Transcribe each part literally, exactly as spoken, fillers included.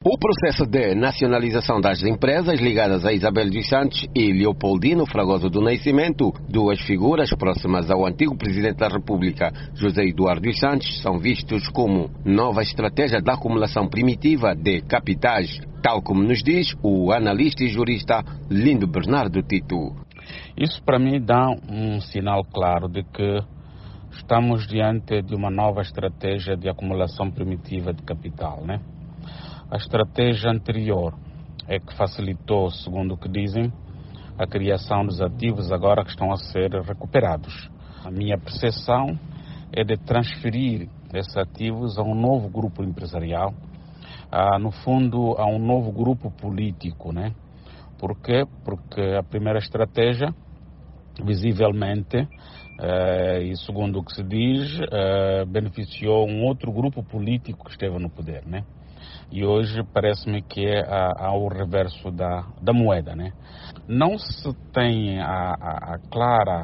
O processo de nacionalização das empresas ligadas a Isabel dos Santos e Leopoldino Fragoso do Nascimento, duas figuras próximas ao antigo presidente da República, José Eduardo dos Santos, são vistos como nova estratégia da acumulação primitiva de capitais, tal como nos diz o analista e jurista Lindo Bernardo Tito. Isso para mim dá um sinal claro de que estamos diante de uma nova estratégia de acumulação primitiva de capital, né? A estratégia anterior é que facilitou, segundo o que dizem, a criação dos ativos agora que estão a ser recuperados. A minha percepção é de transferir esses ativos a um novo grupo empresarial, a, no fundo a um novo grupo político, né? Por quê? Porque a primeira estratégia, visivelmente, eh, e segundo o que se diz, eh, beneficiou um outro grupo político que esteve no poder, né? E hoje parece-me que é a, ao reverso da, da moeda, né? Não se tem a, a, a clara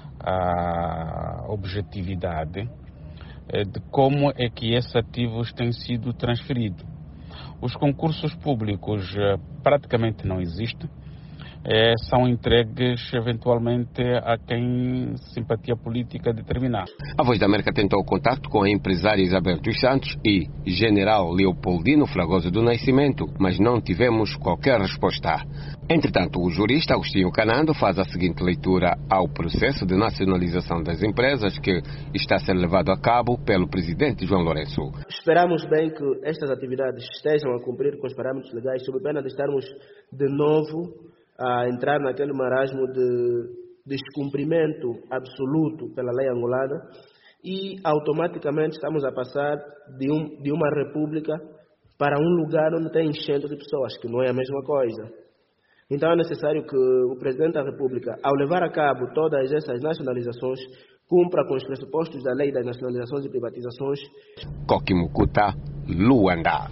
a objetividade de como é que esses ativos têm sido transferidos. Os concursos públicos praticamente não existem. É, são entregues eventualmente a quem simpatia política determinar. A Voz da América tentou contato com a empresária Isabel dos Santos e general Leopoldino Fragoso do Nascimento, mas não tivemos qualquer resposta. Entretanto, o jurista Agostinho Canando faz a seguinte leitura ao processo de nacionalização das empresas que está a ser levado a cabo pelo presidente João Lourenço. Esperamos bem que estas atividades estejam a cumprir com os parâmetros legais, sob pena de estarmos de novo a entrar naquele marasmo de descumprimento absoluto pela lei angolana e automaticamente estamos a passar de, um, de uma república para um lugar onde tem enchente de pessoas, que não é a mesma coisa. Então é necessário que o Presidente da República, ao levar a cabo todas essas nacionalizações, cumpra com os pressupostos da lei das nacionalizações e privatizações. Coquimucuta, Luanda.